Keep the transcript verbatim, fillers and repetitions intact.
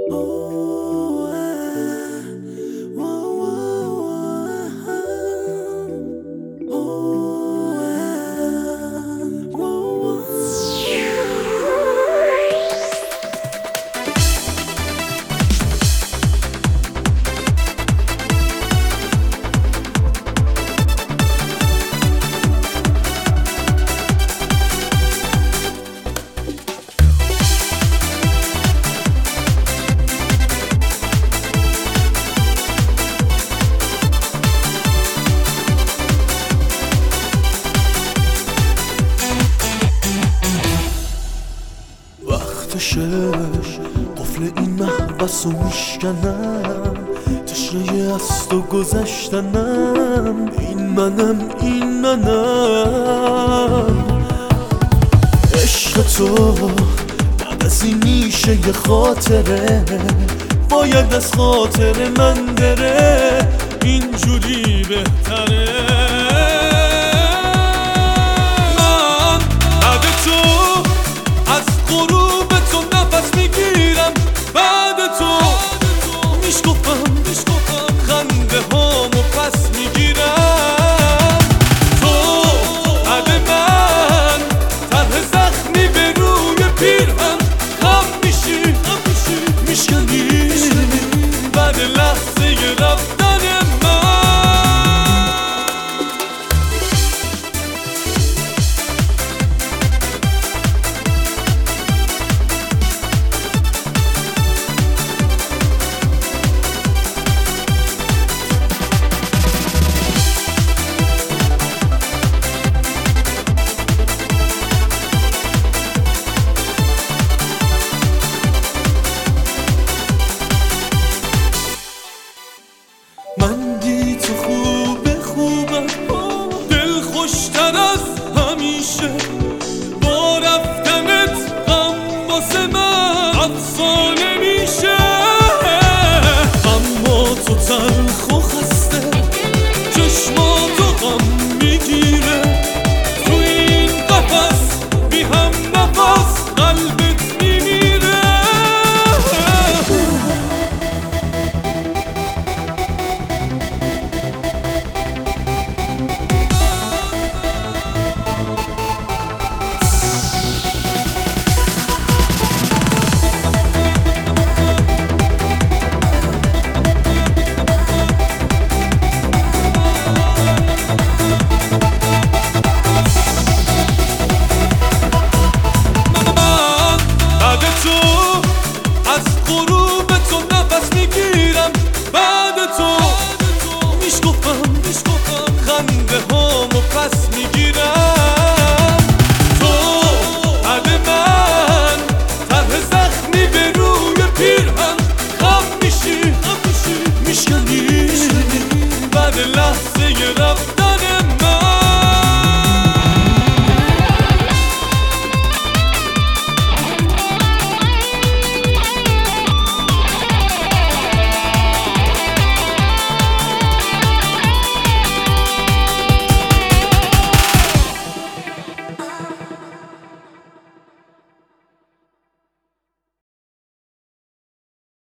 وقتشه قفل این محبس رو میشکنم، تشنه از تو گذشتنم. این منم این منم عشق تو بعد از این میشه یه خاطره، باید از خاطر من بره، اینجوری بهتره. من بعد تو از غروب تو نفس میگیرم، بعد تو میشکفم خنده هامو پس میگیرم. تو بعد من طرح زخمی به روی پیرهن خم میشی میشکنی بعد لحظه رفتن من. من بی تو خوبه خوبم، دل خوشتر از همیشه، با رفتنت غم واسه من افسانه میشه. اما تو تلخ و خسته، چشماتو غم میگیره، تو این قفس بی هم نفس قلبت میمیره. از غروب تو نفس میگیرم، بعد تو میشکفم خنده هامو پس میگیرم. تو بعد من طرح زخمی به روی پیرهن خم میشی میشکنی بعد لحظه رفتن